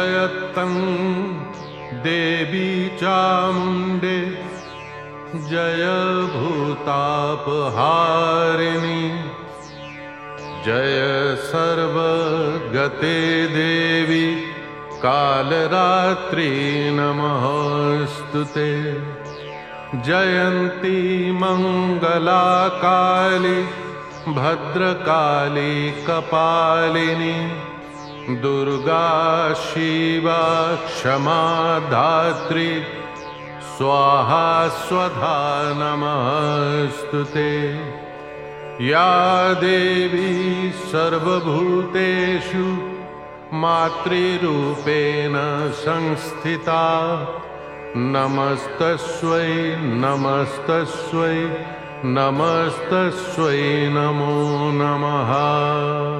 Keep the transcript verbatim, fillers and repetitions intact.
जयतं देवी चामुण्डे जय भूतापहारिणी जय सर्वगते देवी कालरात्रि नमस्तुते जयन्ती मंगला काली भद्रकाली कपालिनी दुर्गा शिवा क्षमा धात्री स्वाहा स्वधा नमस्तुते या देवी सर्वभूतेषु मातृरूपेण संस्थिता नमस्तस्यै नमस्तस्यै नमस्तस्यै नमो नमः।